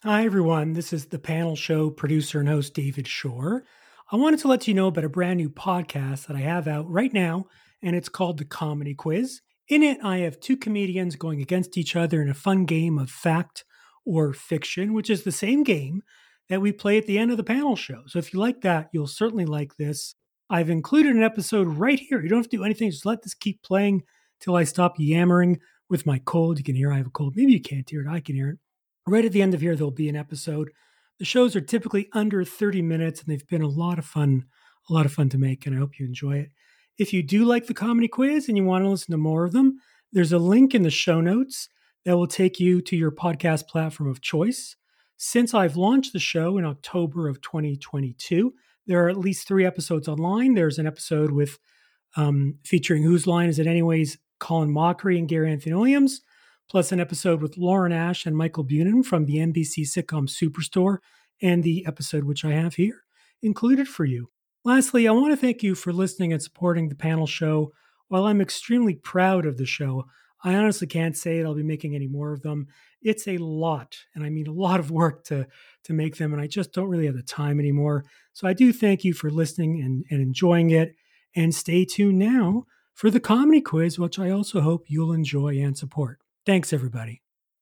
Hi, everyone. This is the panel show producer and host, David Shore. I wanted to let you know about a brand new podcast that I have out right now, and it's called The Comedy Quiz. In it, I have two comedians going against each other in a fun game of fact or fiction, which is the same game that we play at the end of the panel show. So if you like that, you'll certainly like this. I've included an episode right here. You don't have to do anything. Just let this keep playing till I stop yammering with my cold. You can hear I have a cold. Maybe you can't hear it. I can hear it. Right at the end of here, there'll be an episode. The shows are typically under 30 minutes, and they've been a lot of fun to make, and I hope you enjoy it. If you do like the comedy quiz and you want to listen to more of them, there's a link in the show notes that will take you to your podcast platform of choice. Since I've launched the show in October of 2022, there are at least 3 episodes online. There's an episode with featuring Whose Line Is It Anyways, Colin Mockery and Gary Anthony Williams, plus an episode with Lauren Ash and Michael Bunin from the NBC sitcom Superstore, and the episode which I have here included for you. Lastly, I want to thank you for listening and supporting the panel show. While I'm extremely proud of the show, I honestly can't say that I'll be making any more of them. It's a lot, and I mean a lot of work to make them, and I just don't really have the time anymore. So I do thank you for listening and enjoying it, and stay tuned now for the comedy quiz, which I also hope you'll enjoy and support. Thanks, everybody.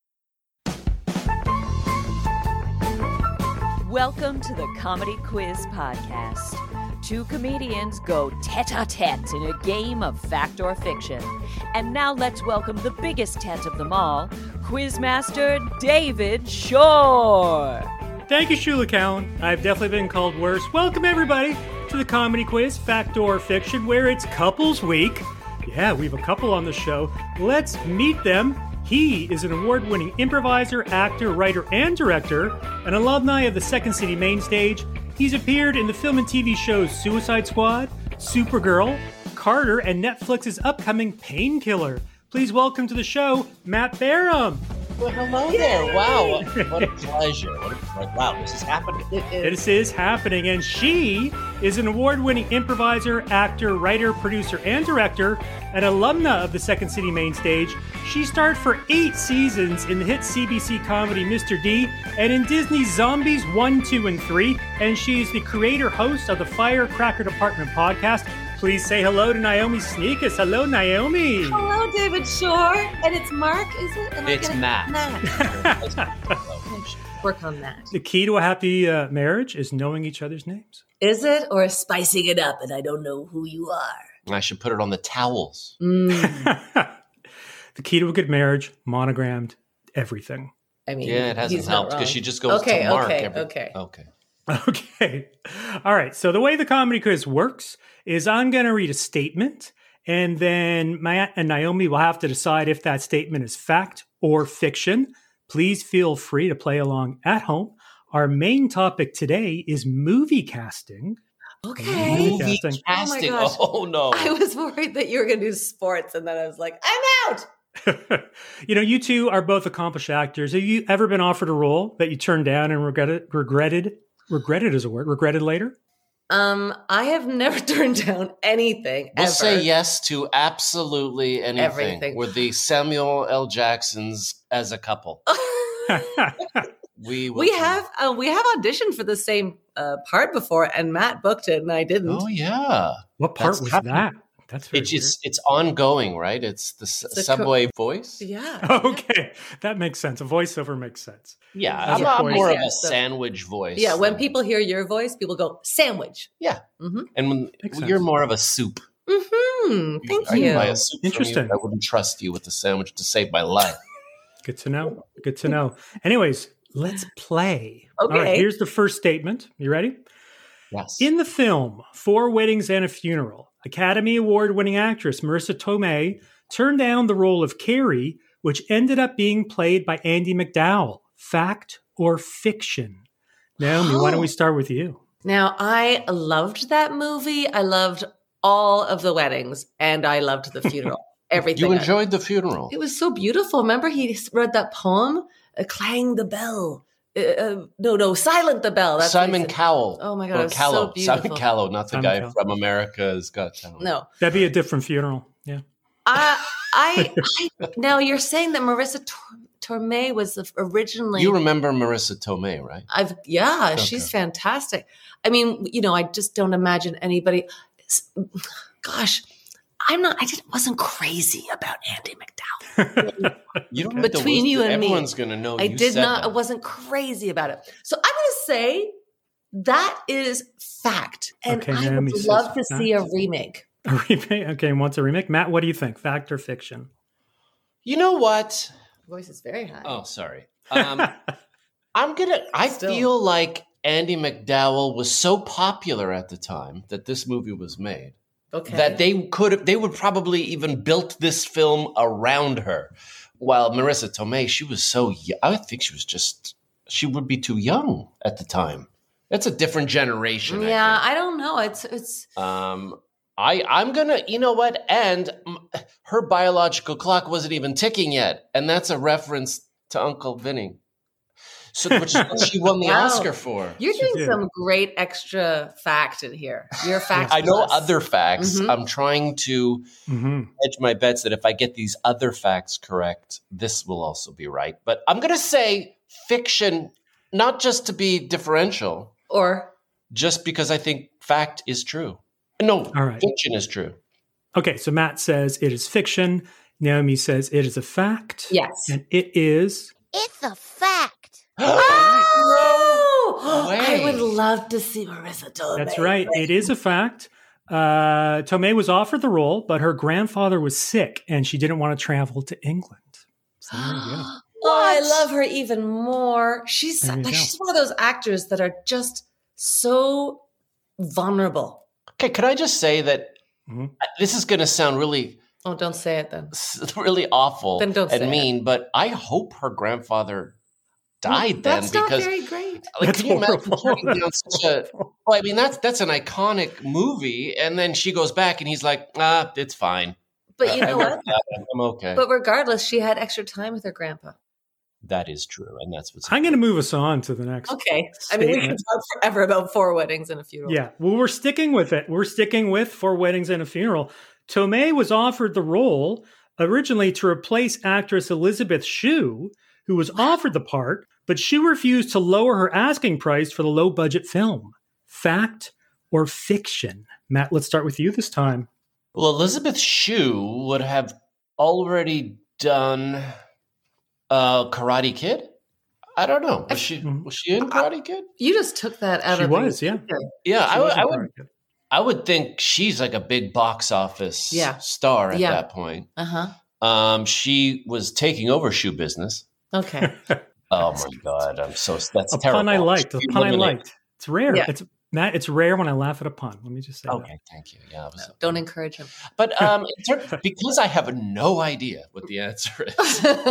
Welcome to the Comedy Quiz Podcast. 2 comedians go tete-a-tete in a game of fact or fiction. And now let's welcome the biggest tent of them all, Quizmaster David Shore. Thank you, Shula Cowan. I've definitely been called worse. Welcome, everybody, to the Comedy Quiz, Fact or Fiction, where it's Couples Week. Yeah, we have a couple on the show. Let's meet them. He is an award-winning improviser, actor, writer, and director, an alumni of the Second City main stage. He's appeared in the film and TV shows Suicide Squad, Supergirl, Carter, and Netflix's upcoming Painkiller. Please welcome to the show, Matt Barham. Well, hello there. Wow. What a pleasure. Wow, this is happening. This is happening. And she is an award-winning improviser, actor, writer, producer, and director, an alumna of the Second City main stage. She starred for 8 seasons in the hit CBC comedy Mr. D and in Disney's Zombies 1, 2, and 3. And she is the creator-host of the Firecracker Department podcast. Please say hello to Naomi Sneakus. Hello, Naomi. Hello, David Shore. And it's Mark, is it? It's Matt. Work on that. The key to a happy marriage is knowing each other's names. Is it? Or spicing it up and I don't know who you are? I should put it on the towels. The key to a good marriage, monogrammed everything. I mean, yeah, it hasn't helped because she just goes to Mark. Okay. Okay. All right. So the way the comedy quiz works is I'm going to read a statement, and then Matt and Naomi will have to decide if that statement is fact or fiction. Please feel free to play along at home. Our main topic today is movie casting. Okay. Movie casting. Oh my gosh. Oh no. I was worried that you were going to do sports, and then I was like, I'm out. You two are both accomplished actors. Have you ever been offered a role that you turned down and regretted? Regretted is a word. Regretted later? I have never turned down anything. We'll ever. say yes to absolutely anything. Everything. We're the Samuel L. Jacksons as a couple. We have auditioned for the same part before, and Matt booked it, and I didn't. Oh yeah, what part was that? That's very weird. It's ongoing, right? It's the subway voice. Yeah. Okay, that makes sense. A voiceover makes sense. Yeah, I'm more of a sandwich voice. Yeah, when people hear your voice, people go sandwich. Yeah, mm-hmm. And when you're more of a soup. Mm-hmm. Thank you. I buy a soup Interesting. I wouldn't trust you with the sandwich to save my life. Good to know. Good to know. Anyways, let's play. Okay. All right, here's the first statement. You ready? Yes. In the film 4 Weddings and a Funeral, Academy Award-winning actress Marissa Tomei turned down the role of Carrie, which ended up being played by Andie MacDowell. Fact or fiction? Naomi, why don't we start with you? Now, I loved that movie. I loved all of the weddings, and I loved the funeral. Everything. You enjoyed the funeral. It was so beautiful. Remember, he read that poem, "Clang the Bell." No, Silent the Bell. That's Simon Cowell. Oh my God, it was Callow. so beautiful. Simon Callow, not the Simon guy Cowell. from America's Got Talent. No, That'd be a different funeral. Yeah. I now you're saying that Marissa Tomei was originally. You remember Marissa Tomei, right? She's fantastic. I mean, I just don't imagine anybody. Gosh, wasn't crazy about Andie MacDowell. You don't between you and everyone's going to know. I wasn't crazy about it. So I'm going to say that is fact, and I would love to see a remake. A remake? Okay, wants a remake. Matt, what do you think? Fact or fiction? You know what? Voice is very high. Oh, sorry. I feel like Andie MacDowell was so popular at the time that this movie was made. Okay. That they would probably even built this film around her. While Marissa Tomei, she was so young. I think she would be too young at the time. That's a different generation. Yeah, I don't know. It's I'm gonna, you know what? And her biological clock wasn't even ticking yet, and that's a reference to Uncle Vinny. So, which is what she won the Oscar for. You're doing some great extra fact in here. Your facts. I know other facts. Mm-hmm. I'm trying to hedge my bets that if I get these other facts correct, this will also be right. But I'm gonna say fiction, not just to be differential, or just because I think fact is true. No, fiction is true. Okay, so Matt says it is fiction. Naomi says it is a fact. Yes. And it is... It's a fact. I would love to see Marissa Tomei. That's right. It is a fact. Tomei was offered the role, but her grandfather was sick, and she didn't want to travel to England. So there you go. I love her even more. She's one of those actors that are just so vulnerable. Okay, could I just say that this is going to sound really... Oh, don't say it then. Really awful then don't and mean, but I hope her grandfather died then. That's not very great. Like, can you imagine turning down such a... Well, I mean, that's an iconic movie, and then she goes back and he's like, it's fine. But you know what? I'm okay. But regardless, she had extra time with her grandpa. That is true, and that's what's... I'm going to move us on to the next. Okay. I mean, we can talk forever about 4 weddings and a funeral. Yeah. Well, we're sticking with it. We're sticking with 4 weddings and a funeral. Tomei was offered the role originally to replace actress Elizabeth Shue, who was offered the part, but Shue refused to lower her asking price for the low-budget film. Fact or fiction? Matt, let's start with you this time. Well, Elizabeth Shue would have already done... Karate Kid? I don't know. Was she in Karate Kid? You just took that out of the... She was, yeah. I would think she's like a big box office star at that point. Uh-huh. She was taking over shoe business. Okay. Oh my God. That's a terrible. Pun I liked. It's rare. Yeah. Matt, it's rare when I laugh at a pun. Let me just say that. Okay, thank you. Yeah, don't encourage him. But because I have no idea what the answer is,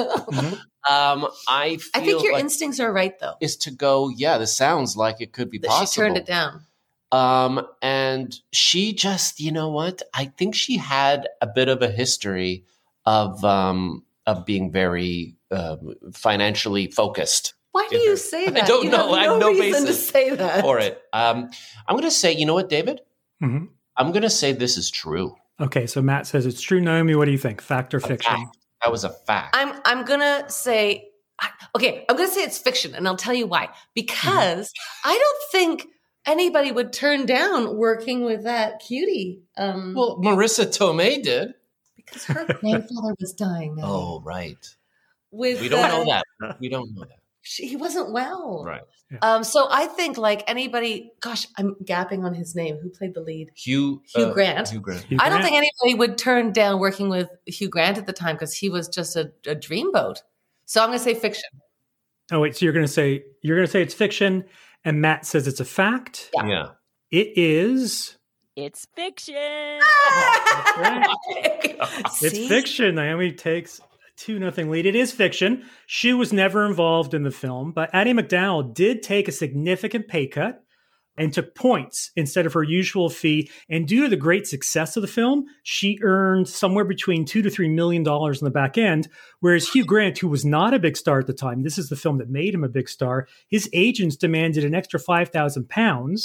I think your instincts are right, though. Is to go, this sounds like it could be possible. She turned it down. And she just, you know what? I think she had a bit of a history of being very financially focused. Why do you say that? I don't know. I have no reason basis to say that. for it. I'm going to say, you know what, David? Mm-hmm. I'm going to say this is true. Okay, so Matt says it's true. Naomi, what do you think? Fact or fiction? Fact. That was a fact. I'm going to say, it's fiction, and I'll tell you why. Because I don't think anybody would turn down working with that cutie. Well, Marissa Tomei did. Because her grandfather was dying now. Oh, right. We don't know that. We don't know that. He wasn't well. Right. Yeah. So I think like anybody, gosh, I'm gapping on his name. Who played the lead? Hugh Grant. Hugh Grant. I don't think anybody would turn down working with Hugh Grant at the time because he was just a dreamboat. So I'm going to say fiction. Oh, wait. So you're going to say it's fiction, and Matt says it's a fact? Yeah. It is... It's fiction. That's right. It's fiction. Naomi takes a 2-0 lead. It is fiction. She was never involved in the film, but Andie MacDowell did take a significant pay cut and took points instead of her usual fee. And due to the great success of the film, she earned somewhere between $2 to $3 million in the back end. Whereas Hugh Grant, who was not a big star at the time, this is the film that made him a big star, his agents demanded an extra £5,000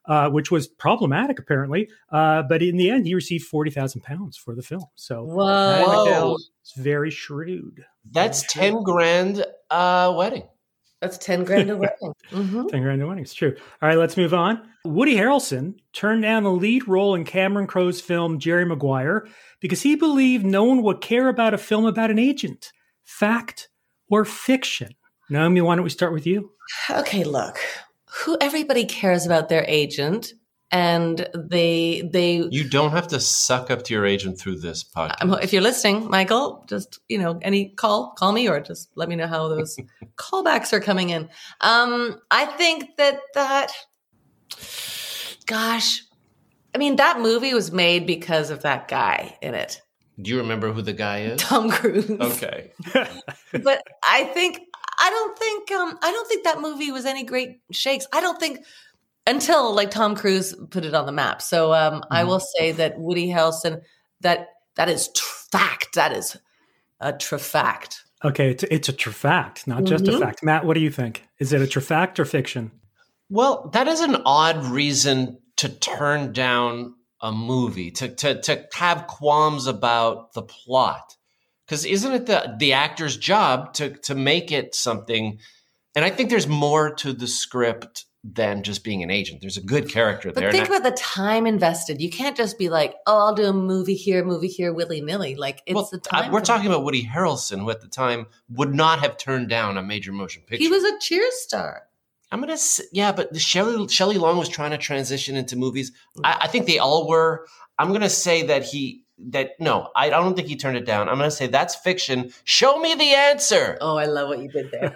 which was problematic apparently. But in the end, he received £40,000 for the film. So Whoa. Mattel is very shrewd. That's 10 grand wedding. That's 10 grand a wedding. Mm-hmm. 10 grand a wedding. It's true. All right, let's move on. Woody Harrelson turned down the lead role in Cameron Crowe's film Jerry Maguire because he believed no one would care about a film about an agent. Fact or fiction? Naomi, why don't we start with you? Okay, look. Everybody cares about their agent, and they You don't have to suck up to your agent through this podcast. if you're listening, Michael, just, any call me, or just let me know how those callbacks are coming in. I think that gosh, I mean, that movie was made because of that guy in it. Do you remember who the guy is? Tom Cruise. Okay. But I don't think that movie was any great shakes. I don't think until Tom Cruise put it on the map. So I will say that Woody Harrelson, that is fact. That is a fact. Okay, it's a fact, not just a fact. Matt, what do you think? Is it a fact or fiction? Well, that is an odd reason to turn down a movie, to have qualms about the plot. Because isn't it the actor's job to make it something? And I think there's more to the script than just being an agent. There's a good character there. But think about the time invested. You can't just be like, oh, I'll do a movie here, willy-nilly. The time. We're talking about Woody Harrelson, who at the time would not have turned down a major motion picture. He was a Cheers star. But Shelley Long was trying to transition into movies. I think they all were. I'm going to say no, I don't think he turned it down. I'm going to say that's fiction. Show me the answer. Oh, I love what you did there.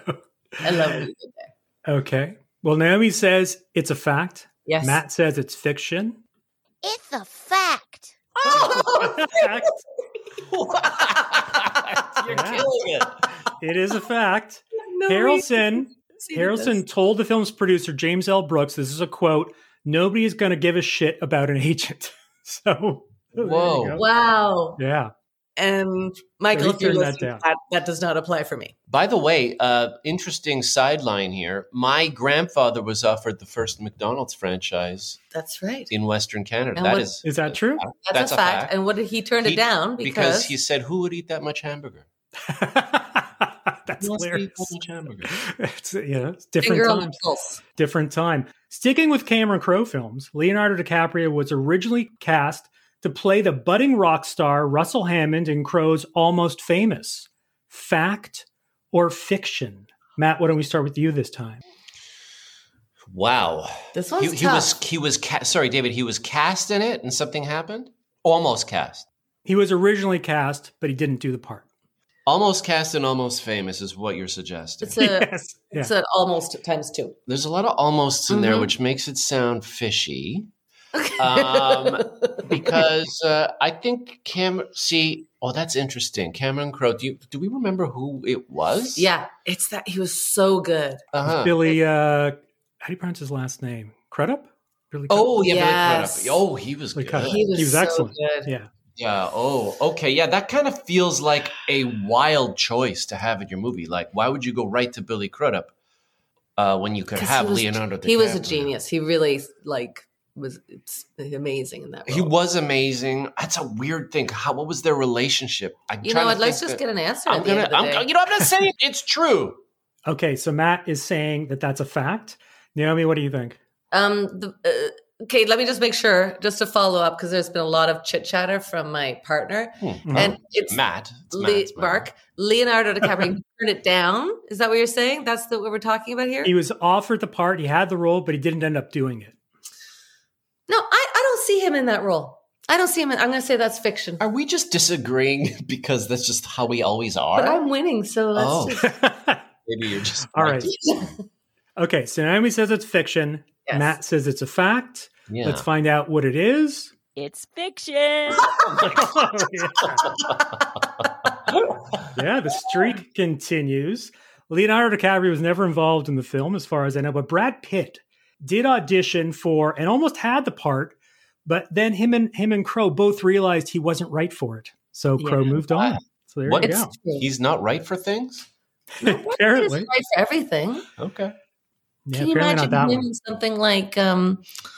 Okay. Well, Naomi says it's a fact. Yes. Matt says it's fiction. It's a fact. Oh, Fact. You're killing it. It is a fact. no, Harrelson told the film's producer, James L. Brooks, this is a quote, "Nobody is going to give a shit about an agent." So, Whoa. there you go. Wow. Yeah. And Michael, if you're turned that listening, down. that does not apply for me. By the way, interesting sideline here. My grandfather was offered the first McDonald's franchise That's right. in Western Canada. And Is that true? That's a fact. And what did he turn it down? Because he said, who would eat that much hamburger? That's Who wants to hilarious. eat that much hamburger? It's different finger on the times. pulse. Different time. Sticking with Cameron Crowe films, Leonardo DiCaprio was originally cast to play the budding rock star Russell Hammond in Crowe's Almost Famous. Fact or fiction? Matt, why don't we start with you this time? Wow. This one's he tough. Sorry, David, he was cast in it and something happened? Almost cast. He was originally cast, but he didn't do the part. Almost cast and almost famous is what you're suggesting. Yes. It's an almost times two. There's a lot of almosts in there, which makes it sound fishy. Because I think that's interesting. Cameron Crowe. Do we remember who it was? Yeah, it's that he was so good. Billy, how do you pronounce his last name? Crudup? Billy Oh, yeah, Yes. Billy Crudup. Oh, he was Billy good. Crudup. He was so excellent. good. Yeah. Yeah. Oh, okay. Yeah, that kind of feels like a wild choice to have in your movie. Like, why would you go right to Billy Crudup when you could 'Cause have he was- Leonardo DiCaprio? He was a genius. He really was amazing in that role. He was amazing. That's a weird thing. What was their relationship? Let's just get an answer at the end of the day. I'm not saying it's true. Okay, so Matt is saying that that's a fact. Naomi, what do you think? Okay, let me just make sure, just to follow up, because there's been a lot of chit chatter from my partner, and it's Matt. It's Matt. Mark. Leonardo DiCaprio turned it down. Is that what you're saying? That's what we're talking about here. He was offered the part, he had the role, but he didn't end up doing it. No, I don't see him in that role. I don't see him. I'm going to say that's fiction. Are we just disagreeing because that's just how we always are? But I'm winning, so let's just. Maybe you're just All right. Okay, so Naomi says it's fiction. Yes. Matt says it's a fact. Yeah. Let's find out what it is. It's fiction. Yeah, the streak continues. Leonardo DiCaprio was never involved in the film, as far as I know, but Brad Pitt did audition for and almost had the part, but then him and Crowe both realized he wasn't right for it. So Crowe moved on. So there you go. He's not right for things? Apparently. He's right for everything. Okay. Yeah, Can you apparently imagine not that him one. in something like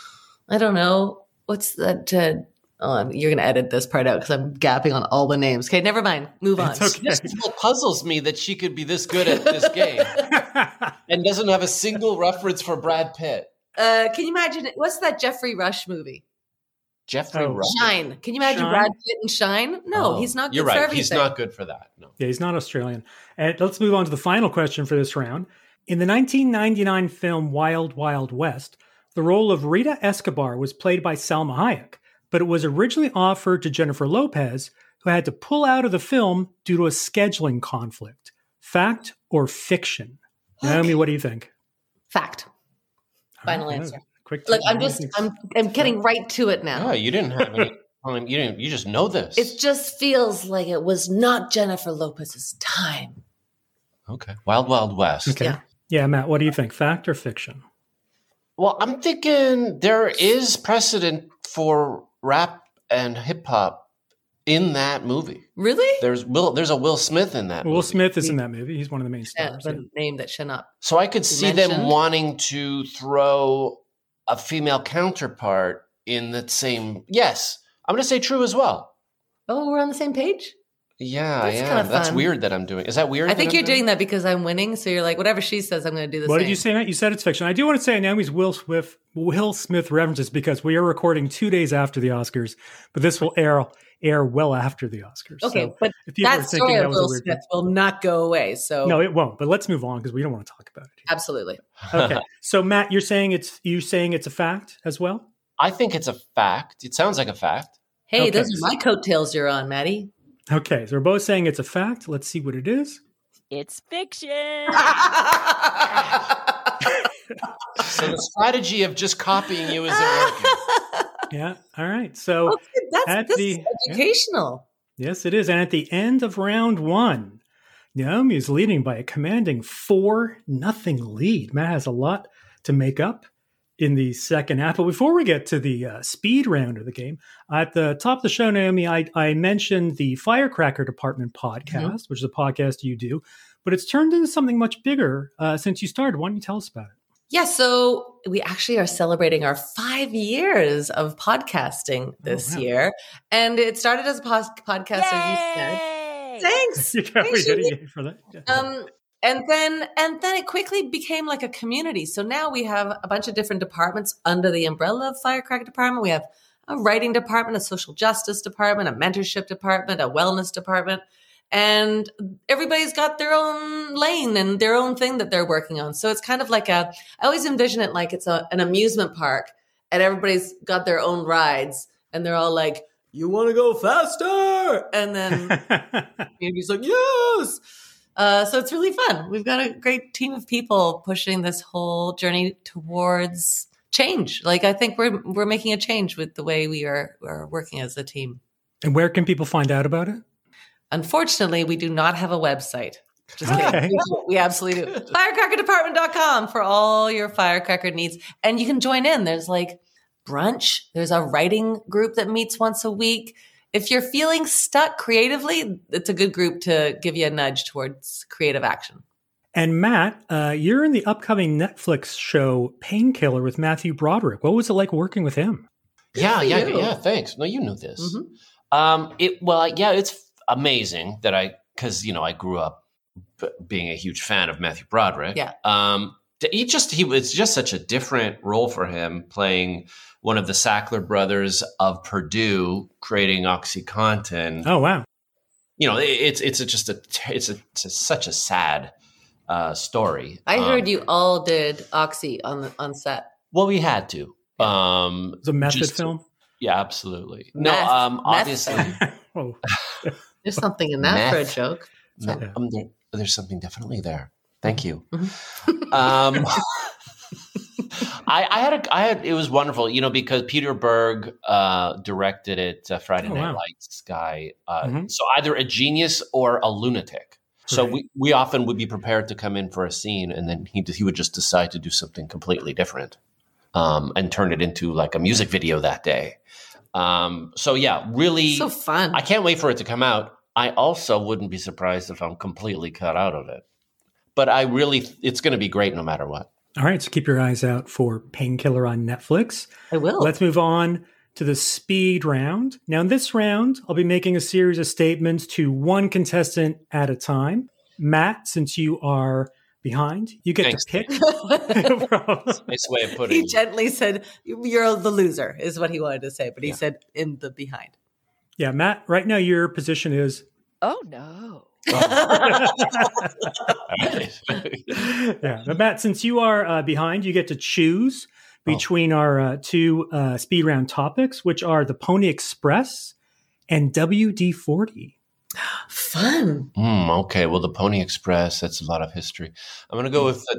I don't know. What's that? You're going to edit this part out because I'm gapping on all the names. Okay, never mind. Move on. It's okay. This is what puzzles me, that she could be this good at this game and doesn't have a single reference for Brad Pitt. Can you imagine it? What's that Jeffrey Rush movie? Jeffrey Rush. Shine. Can you imagine Shine? Brad Pitt in Shine? No, he's not good You're for right. everything. He's not good for that. No. Yeah, he's not Australian. And let's move on to the final question for this round. In the 1999 film Wild Wild West, the role of Rita Escobar was played by Salma Hayek, but it was originally offered to Jennifer Lopez, who had to pull out of the film due to a scheduling conflict. Fact or fiction? Naomi, what do you think? Fact. Final All right, answer. Quick. Look, I'm getting right to it now. Yeah, you didn't have any. You just know this. It just feels like it was not Jennifer Lopez's time. Okay. Wild Wild West. Okay. Yeah. Yeah, Matt, what do you think? Fact or fiction? Well, I'm thinking there is precedent for rap and hip hop in that movie. Really? There's a Will Smith in that Will movie. Smith is in that movie. He's one of the main stars. The name that should not. So I could see mentioned. them wanting to throw a female counterpart in that same. Yes, I'm going to say true as well. Oh, we're on the same page? Yeah, That's I am. kinda That's fun. weird that I'm doing. Is that weird? I think that you're I'm doing that because I'm winning. So you're like, whatever she says, I'm going to do the What same. did you say, Matt? You said it's fiction. I do want to say Naomi's Will Smith references because we are recording 2 days after the Oscars, but this will air well after the Oscars. Okay, So but if people are that thinking story that of was a Will weird Smith thing- will not go away. So No, it won't. But let's move on because we don't want to talk about it here. absolutely. Okay. So Matt, you're saying it's a fact as well? I think it's a fact. It sounds like a fact. Hey, Okay. those are my coattails you're on, Maddie. Okay. So we're both saying it's a fact. Let's see what it is. It's fiction. So the strategy of just copying you isn't working. Yeah. All right. So Okay, this is yeah. educational. Yes, it is. And at the end of round one, Naomi is leading by a commanding 4-0 lead. Matt has a lot to make up in the second half. But before we get to the speed round of the game, at the top of the show, Naomi, I mentioned the Firecracker Department podcast, which is a podcast you do, but it's turned into something much bigger since you started. Why don't you tell us about it? Yeah, so we actually are celebrating our 5 years of podcasting this year. And it started as a podcast, as you said. Yay! Thanks. You got Thanks, me Judy. hitting you for that. Yeah. And then it quickly became like a community. So now we have a bunch of different departments under the umbrella of Firecracker Department. We have a writing department, a social justice department, a mentorship department, a wellness department. And everybody's got their own lane and their own thing that they're working on. So it's kind of like I always envision it like it's an amusement park and everybody's got their own rides and they're all like, you want to go faster? And then Andy's like, yes. So it's really fun. We've got a great team of people pushing this whole journey towards change. Like I think we're making a change with the way we're working as a team. And where can people find out about it? Unfortunately, we do not have a website. Just Okay. kidding. We absolutely do. Firecrackerdepartment.com for all your firecracker needs. And you can join in. There's like brunch. There's a writing group that meets once a week. If you're feeling stuck creatively, it's a good group to give you a nudge towards creative action. And Matt, you're in the upcoming Netflix show Painkiller with Matthew Broderick. What was it like working with him? Yeah. Thanks. No, you knew this. Mm-hmm. It's amazing that I grew up being a huge fan of Matthew Broderick. Yeah. It's just such a different role for him playing one of the Sackler brothers of Purdue, creating OxyContin. Oh, wow. It's such a sad story. I heard you all did Oxy on set. Well, we had to. It's a method just to- film. Yeah, absolutely. Meth Obviously. film. Oh, There's something in that for a Meth. joke. Yeah. There's something definitely there. Thank you. Mm-hmm. It was wonderful, because Peter Berg directed it, Friday Night wow. Lights guy. Mhm. So either a genius or a lunatic. So Right. we often would be prepared to come in for a scene, and then he would just decide to do something completely different, and turn it into like a music video that day. Really, So fun. I can't wait for it to come out. I also wouldn't be surprised if I'm completely cut out of it. But it's going to be great no matter what. All right, so keep your eyes out for Painkiller on Netflix. I will. Let's move on to the speed round. Now, in this round, I'll be making a series of statements to one contestant at a time. Matt, since you are behind, you get Thanks. to pick. Nice way of putting He it. gently said, "You're the loser," is what he wanted to say, but he said in the behind. Yeah, Matt, right now your position is Oh, no. yeah. But Matt, since you are behind, you get to choose between our two speed round topics, which are the Pony Express and WD-40. Fun. Okay, well, the Pony Express, that's a lot of history. I'm going to go with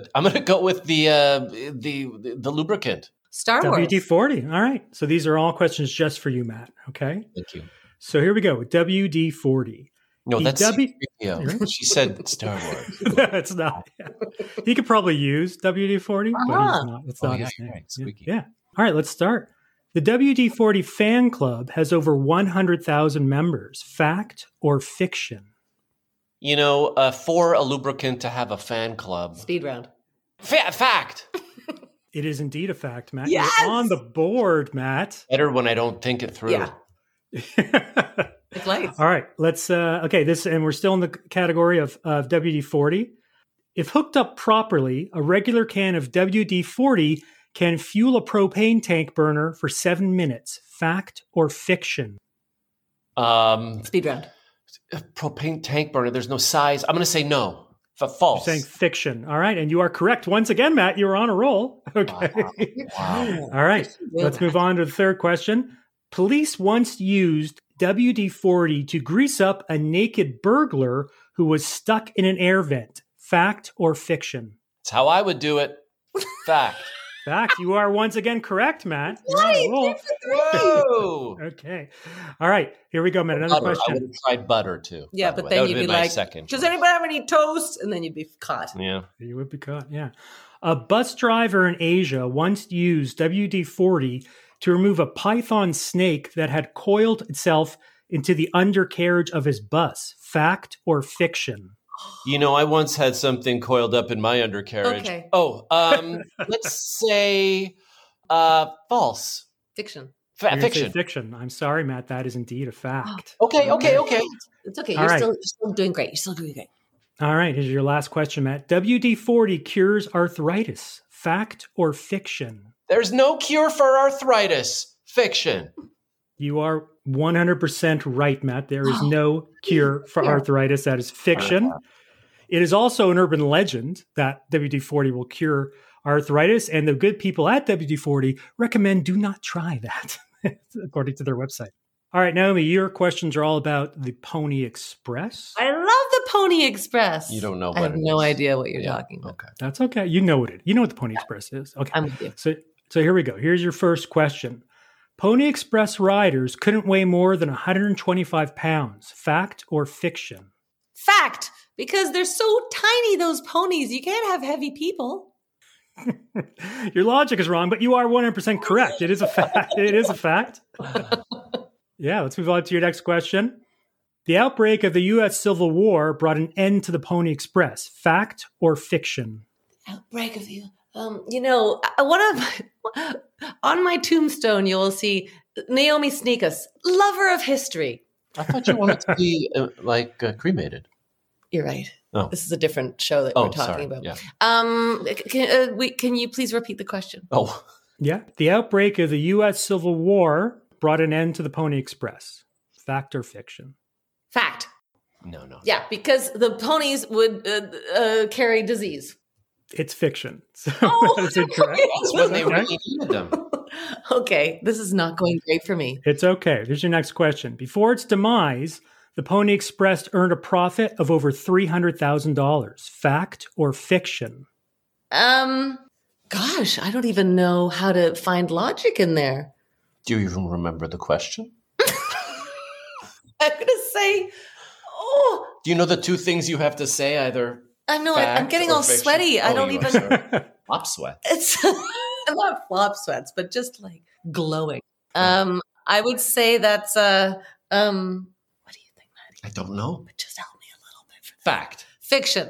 the lubricant. Star Wars. WD-40. All right. So these are all questions just for you, Matt. Okay. Thank you. So here we go. WD-40. No, The that's W- C-3PO. She said Star Wars. It's not. He could probably use WD-40, but he's not. It's not yeah, his you're name. right. Squeaky. Yeah. All right, let's start. The WD-40 fan club has over 100,000 members. Fact or fiction? You know, for a lubricant to have a fan club. Speed round. Fact. It is indeed a fact, Matt. Yes! You're on the board, Matt. Better when I don't think it through. Yeah. It's lights. All right, let's okay, and we're still in the category of WD-40. If hooked up properly, a regular can of WD-40 can fuel a propane tank burner for 7 minutes. Fact or fiction? Speed round. Propane tank burner, there's no size. I'm going to say no. False. You're saying fiction. All right, and you are correct. Once again, Matt, you're on a roll. Okay. Wow. All right, let's move on to the third question. Police once used WD-40 to grease up a naked burglar who was stuck in an air vent. Fact or fiction? That's how I would do it. Fact. Fact. You are once again correct, Matt. You're on a roll. Whoa. Okay. All right. Here we go, Matt. Another Butter. I would question. have tried butter too. Yeah, by the but way. then That would you'd have be been my like, second does choice. anybody have any toast? And then you'd be caught. Yeah. You would be caught. Yeah. A bus driver in Asia once used WD-40 to remove a python snake that had coiled itself into the undercarriage of his bus. Fact or fiction? You know, I once had something coiled up in my undercarriage. Okay. Oh, let's say false. Fiction. You're gonna say Fiction. fiction. I'm sorry, Matt. That is indeed a fact. Okay. It's okay. All You're right. still doing great. You're still doing great. All right. Here's your last question, Matt. WD-40 cures arthritis. Fact or fiction? There's no cure for arthritis. Fiction. You are 100% right, Matt. There is no cure for arthritis. That is fiction. It is also an urban legend that WD-40 will cure arthritis, and the good people at WD-40 recommend do not try that, according to their website. All right, Naomi, your questions are all about the Pony Express. I love the Pony Express. You don't know I what have it no is. idea what you're Yeah. talking about. Okay. That's okay. You know what You know what the Pony Express is. Okay. I'm with you. So here we go. Here's your first question. Pony Express riders couldn't weigh more than 125 pounds. Fact or fiction? Fact. Because they're so tiny, those ponies. You can't have heavy people. Your logic is wrong, but you are 100% correct. It is a fact. It is a fact. Yeah, let's move on to your next question. The outbreak of the U.S. Civil War brought an end to the Pony Express. Fact or fiction? Outbreak of you. On my tombstone, you will see Naomi Sneakus, lover of history. I thought you wanted to be cremated. You're right. Oh. This is a different show that we're talking about. Yeah. Can you please repeat the question? Oh. Yeah. The outbreak of the U.S. Civil War brought an end to the Pony Express. Fact or fiction? Fact. No. Yeah, because the ponies would carry disease. It's fiction. So Oh, that is incorrect. That's when they really needed them. Okay, this is not going great for me. It's okay. Here's your next question. Before its demise, the Pony Express earned a profit of over $300,000. Fact or fiction? Gosh, I don't even know how to find logic in there. Do you even remember the question? I'm gonna say, Do you know the two things you have to say? Either I know fact I'm getting or all fiction? sweaty. I Oh, don't you are, even. sorry. Flop sweat. It's not flop sweats, but just like glowing. I would say that's what do you think, Maddie? I don't know. But just help me a little bit. Fact. Fiction.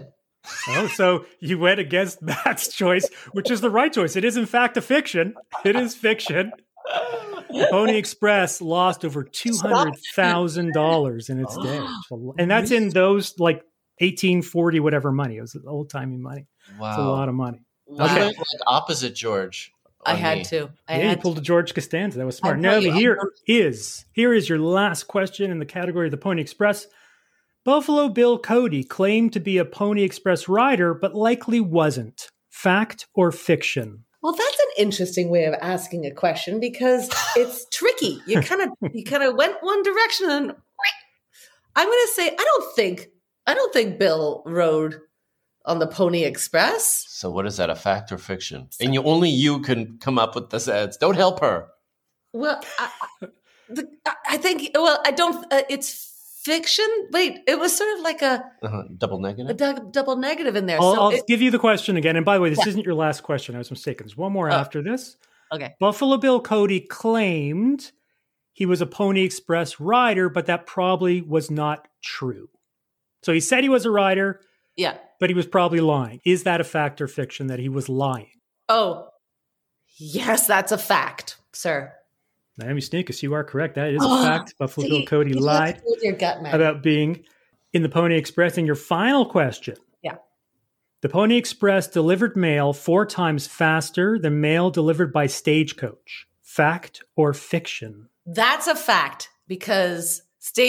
Oh, so you went against Matt's choice, which is the right choice. It is, in fact, a fiction. It is fiction. Pony Express lost over $200,000 in its day. And that's in those like 1840 whatever money. It was old-timey money. Wow. It's a lot of money. I went like opposite George. I had to. You pulled a George Costanza. That was smart. I Now, tell you, here is your last question in the category of the Pony Express. Buffalo Bill Cody claimed to be a Pony Express rider, but likely wasn't. Fact or fiction? Well, that's an interesting way of asking a question because it's tricky. You kind of went one direction, and I'm going to say I don't think Bill rode on the Pony Express. So what is that, a fact or fiction? And only you can come up with this ads. Don't help her. Well, I think, I don't, it's fiction. Wait, it was sort of like a double negative? double negative in there. I'll give you the question again. And by the way, this isn't your last question. I was mistaken. There's one more after this. Okay. Buffalo Bill Cody claimed he was a Pony Express rider, but that probably was not true. So he said he was a rider. Yeah. But he was probably lying. Is that a fact or fiction that he was lying? Oh, yes, that's a fact, sir. Naomi Sneakus, you are correct. That is a fact. Buffalo Bill Cody lied with your gut, man. about being in the Pony Express. And your final question. Yeah. The Pony Express delivered mail 4 times faster than mail delivered by Stagecoach. Fact or fiction? That's a fact because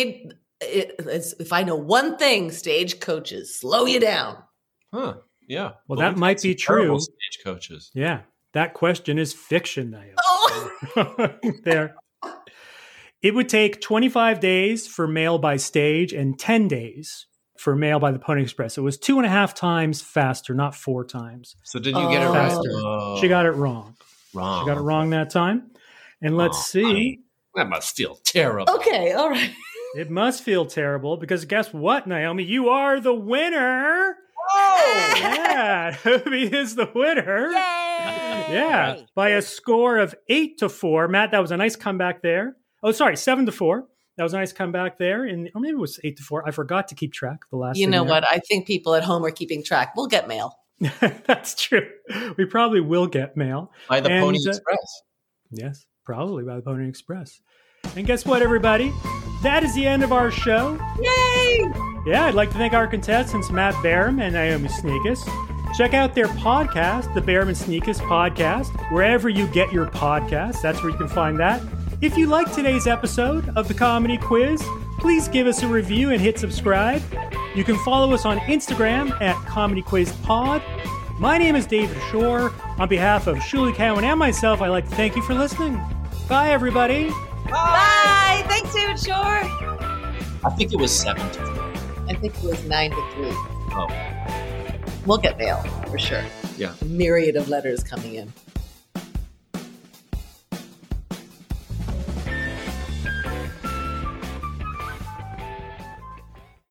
if I know one thing, Stagecoaches slow you down. Huh. Yeah. Well, that might be true. Stagecoaches. Yeah. That question is fiction, Naomi. Oh. There. It would take 25 days for mail by stage and 10 days for mail by the Pony Express. It was 2.5 times faster, not 4 times. So did you get it right? Faster. She got it wrong. She got it wrong that time. And let's see. That must feel terrible. Okay, all right. It must feel terrible because guess what, Naomi? You are the winner. Oh! Yeah, Toby is the winner. Yay! Yeah, by a score of 8-4. Matt, that was a nice comeback there. Oh, sorry, 7-4. That was a nice comeback there. Or maybe it was 8-4. I forgot to keep track of the last. You know what? I think people at home are keeping track. We'll get mail. That's true. We probably will get mail. By the Pony Express. Yes, probably by the Pony Express. And guess what, everybody? That is the end of our show. Yay! Yeah, I'd like to thank our contestants, Matt Barum and Naomi Sneakus. Check out their podcast, the Barum and Sneakus Podcast, wherever you get your podcasts. That's where you can find that. If you like today's episode of the Comedy Quiz, please give us a review and hit subscribe. You can follow us on Instagram at Comedy Quiz Pod. My name is David Shore. On behalf of Shuli Cowan and myself, I'd like to thank you for listening. Bye, everybody. Bye. Thanks, David Shore. I think it was 7-4. I think it was 9-3. Oh. We'll get mail for sure. Yeah. A myriad of letters coming in.